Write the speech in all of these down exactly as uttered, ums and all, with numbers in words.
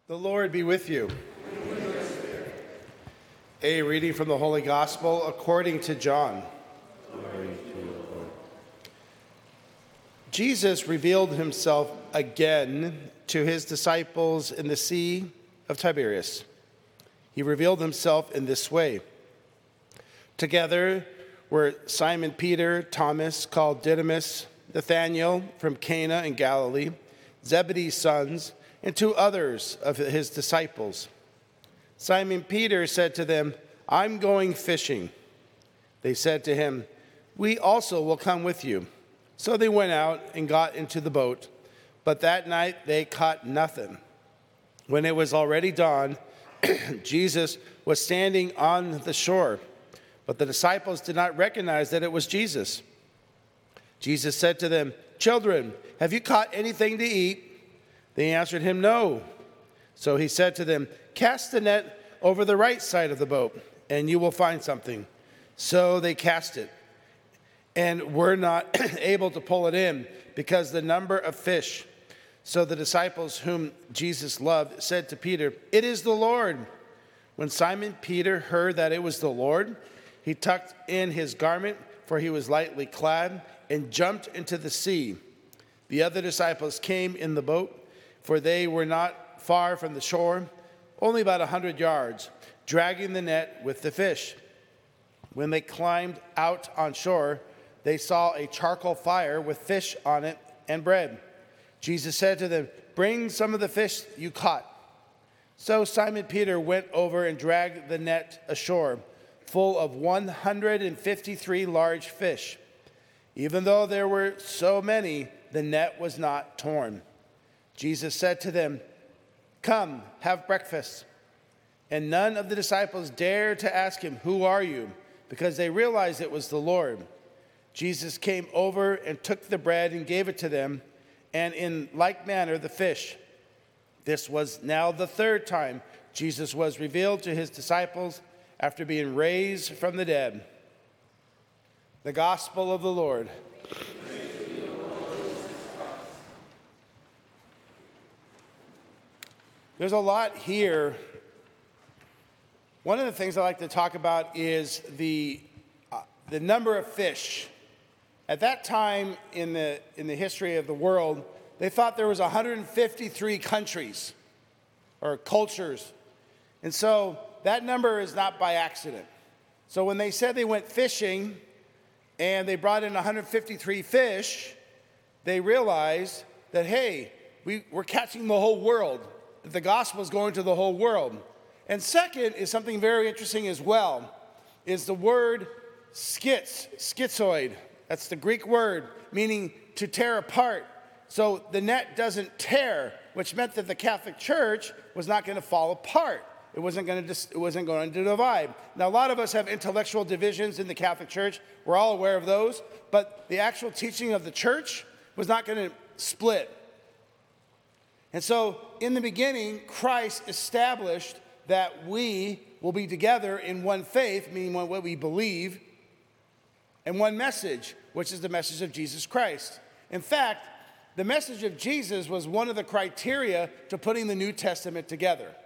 The Lord be with you. A reading from the Holy Gospel according to John. Glory to you, Lord. Jesus revealed himself again to his disciples in the Sea of Tiberias. He revealed himself in this way. Together were Simon Peter, Thomas, called Didymus, Nathanael from Cana in Galilee, Zebedee's sons, and two others of his disciples. Simon Peter said to them, "I'm going fishing." They said to him, "We also will come with you." So they went out and got into the boat, but that night they caught nothing. When it was already dawn, Jesus was standing on the shore, but the disciples did not recognize that it was Jesus. Jesus said to them, "Children, have you caught anything to eat?" They answered him, "No." So he said to them, "Cast the net over the right side of the boat, and you will find something." So they cast it, and were not able to pull it in because the number of fish. So the disciples whom Jesus loved said to Peter, "It is the Lord." When Simon Peter heard that it was the Lord, he tucked in his garment, for he was lightly clad, and jumped into the sea. The other disciples came in the boat, for they were not far from the shore, only about a hundred yards, dragging the net with the fish. When they climbed out on shore, they saw a charcoal fire with fish on it and bread. Jesus said to them, "Bring some of the fish you caught." So Simon Peter went over and dragged the net ashore, full of one hundred fifty-three large fish. Even though there were so many, the net was not torn. Jesus said to them, "Come, have breakfast." And none of the disciples dared to ask him, "Who are you?" because they realized it was the Lord. Jesus came over and took the bread and gave it to them, and in like manner the fish. This was now the third time Jesus was revealed to his disciples after being raised from the dead. The Gospel of the Lord. There's a lot here. One of the things I like to talk about is the, uh, the number of fish. At that time in the, in the history of the world, they thought there was one hundred fifty-three countries or cultures. And so that number is not by accident. So when they said they went fishing and they brought in one hundred fifty-three fish, they realized that, hey, we, we're catching the whole world. That the gospel is going to the whole world. And second is something very interesting as well, is the word schiz, schizoid. That's the Greek word, meaning to tear apart. So the net doesn't tear, which meant that the Catholic Church was not going to fall apart. It wasn't going to dis- it wasn't going to divide. Now, a lot of us have intellectual divisions in the Catholic Church. We're all aware of those. But the actual teaching of the church was not going to split. And so, in the beginning, Christ established that we will be together in one faith, meaning what we believe, and one message, which is the message of Jesus Christ. In fact, the message of Jesus was one of the criteria to putting the New Testament together.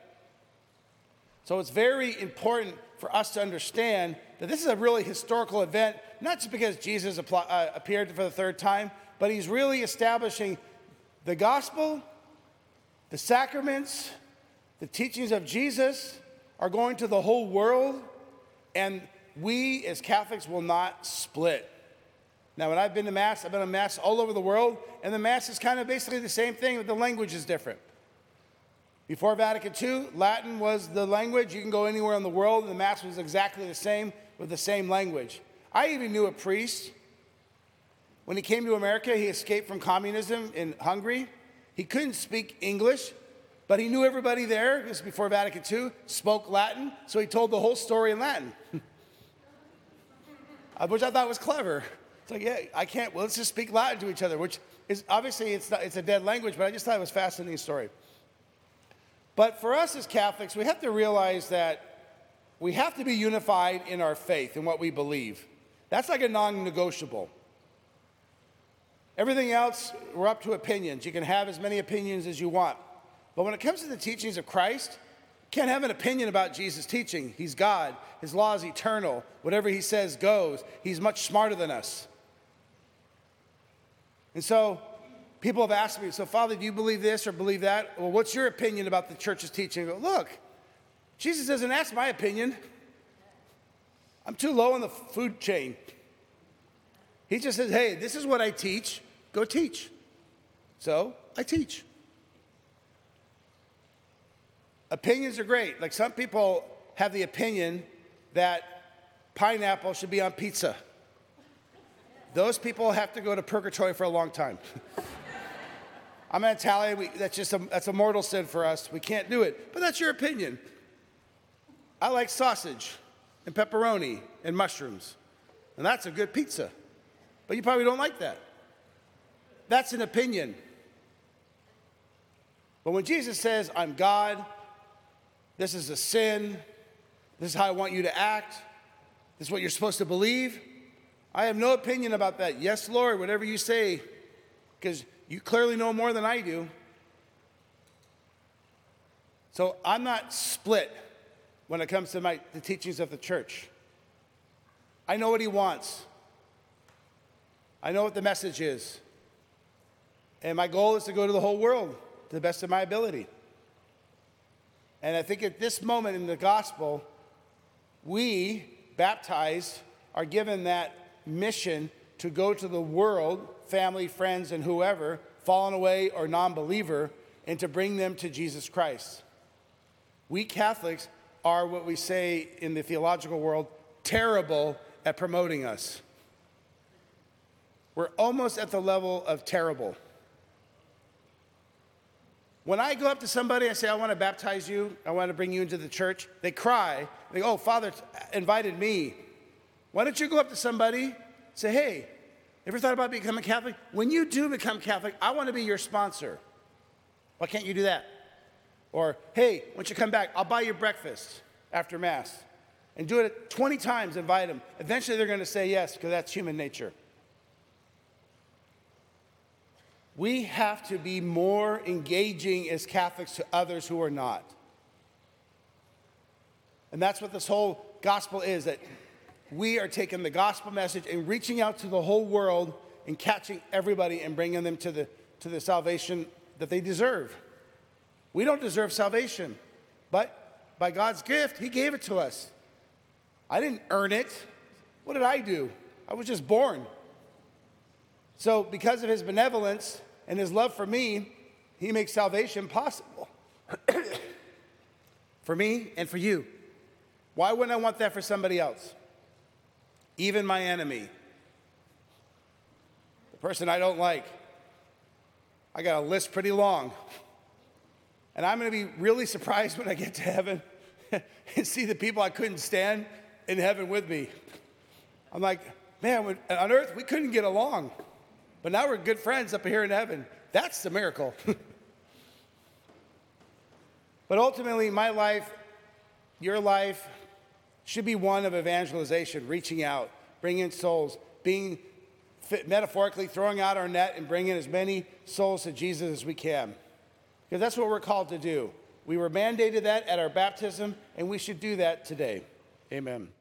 So it's very important for us to understand that this is a really historical event, not just because Jesus appl- uh, appeared for the third time, but he's really establishing the gospel. The sacraments, the teachings of Jesus are going to the whole world, and we as Catholics will not split. Now, when I've been to Mass, I've been to Mass all over the world, and the Mass is kind of basically the same thing, but the language is different. Before Vatican Two, Latin was the language. You can go anywhere in the world, and the Mass was exactly the same with the same language. I even knew a priest. When he came to America, he escaped from communism in Hungary. He couldn't speak English, but he knew everybody there, this is before Vatican Two, spoke Latin, so he told the whole story in Latin, which I thought was clever. It's like, yeah, I can't, well, let's just speak Latin to each other, which is, obviously, it's, not, it's a dead language, but I just thought it was a fascinating story. But for us as Catholics, we have to realize that we have to be unified in our faith and what we believe. That's like a non-negotiable. Everything else, we're up to opinions. You can have as many opinions as you want. But when it comes to the teachings of Christ, you can't have an opinion about Jesus' teaching. He's God. His law is eternal. Whatever he says goes. He's much smarter than us. And so people have asked me, so Father, do you believe this or believe that? Well, what's your opinion about the church's teaching? I go, look, Jesus doesn't ask my opinion. I'm too low on the food chain. He just says, hey, this is what I teach. Go teach. So I teach. Opinions are great. Like some people have the opinion that pineapple should be on pizza. Those people have to go to purgatory for a long time. I'm an Italian. We, that's just a, that's a mortal sin for us. We can't do it. But that's your opinion. I like sausage and pepperoni and mushrooms. And that's a good pizza. But you probably don't like that. That's an opinion. But when Jesus says, I'm God, this is a sin, this is how I want you to act, this is what you're supposed to believe, I have no opinion about that. Yes, Lord, whatever you say, because you clearly know more than I do. So I'm not split when it comes to my, the teachings of the church. I know what he wants. I know what the message is. And my goal is to go to the whole world to the best of my ability. And I think at this moment in the gospel, we, baptized, are given that mission to go to the world, family, friends, and whoever, fallen away or non-believer, and to bring them to Jesus Christ. We Catholics are what we say in the theological world, terrible at promoting us. We're almost at the level of terrible. When I go up to somebody, I say, I want to baptize you, I want to bring you into the church, they cry. They go, oh, Father invited me. Why don't you go up to somebody, say, hey, ever thought about becoming Catholic? When you do become Catholic, I want to be your sponsor. Why can't you do that? Or, hey, once you come back, I'll buy you breakfast after Mass. And do it twenty times, invite them. Eventually they're going to say yes, because that's human nature. We have to be more engaging as Catholics to others who are not. And that's what this whole gospel is, that we are taking the gospel message and reaching out to the whole world and catching everybody and bringing them to the, to the salvation that they deserve. We don't deserve salvation, but by God's gift, he gave it to us. I didn't earn it. What did I do? I was just born. So because of his benevolence and his love for me, he makes salvation possible for me and for you. Why wouldn't I want that for somebody else? Even my enemy, the person I don't like. I got a list pretty long. And I'm going to be really surprised when I get to heaven and see the people I couldn't stand in heaven with me. I'm like, man, when, on earth we couldn't get along. But now we're good friends up here in heaven. That's the miracle. But ultimately, my life, your life, should be one of evangelization, reaching out, bringing souls, being metaphorically throwing out our net and bringing as many souls to Jesus as we can. Because that's what we're called to do. We were mandated that at our baptism, and we should do that today. Amen.